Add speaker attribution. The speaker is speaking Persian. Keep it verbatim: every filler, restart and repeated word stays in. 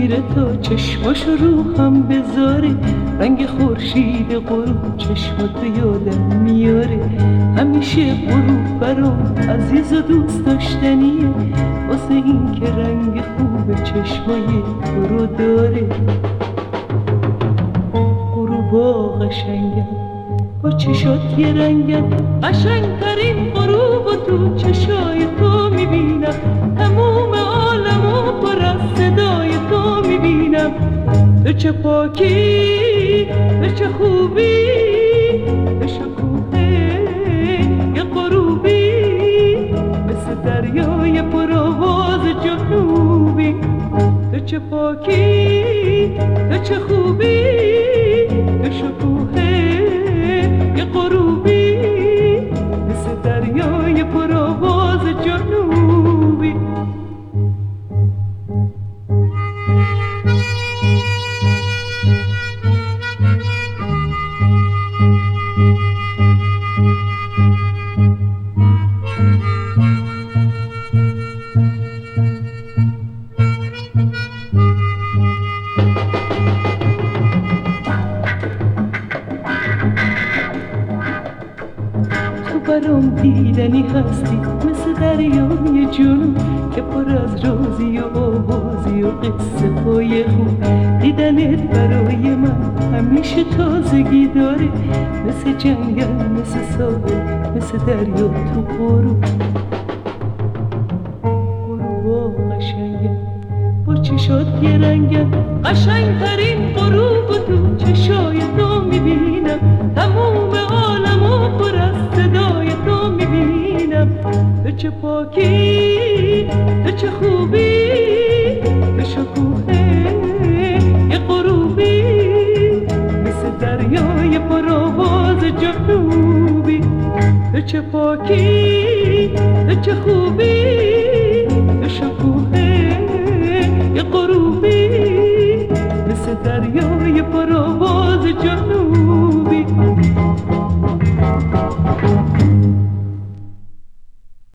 Speaker 1: میره تا چشماشو رو هم بذاره، رنگ خورشید غروب چشماتو یادم میاره. همیشه غروب برام عزیز و دوست داشتنیه، واسه این که رنگ خوب چشمای تو رو داره. غروبا قشنگن با چشات یه رنگن، قشنگترین غروب تو چشای تو میبینم. تموم عالمو پر از صدای تو میبینم. تو چه پاکی، تو چه خوبی، تو شکوه یه غروبی، مثل دریای پرآواز جنوبی. تو چه پاکی، تو چه خوبی، تو شکوه یه غروبی، مثل دریای پرآواز جنوبی. برام دیدنی هستی مثل دریای جنوب که پر از رازی و آوازی و قصه های خوب. دیدنت برای من همیشه تازگی داره، مثل جنگل، مثل ساحل، مثل دریا تو غروب. غروبا قشنگن با چشات یه رنگن، قشنگترین غروب تو چشای تو میبینم. تموم عالمو پر از صدای تو میبینم. تو چه پاکی، تو چه خوبی، تو شکوه یه غروبی، مثل دریای پرآواز جنوبی. تو چه پاکی، تو چه خوبی،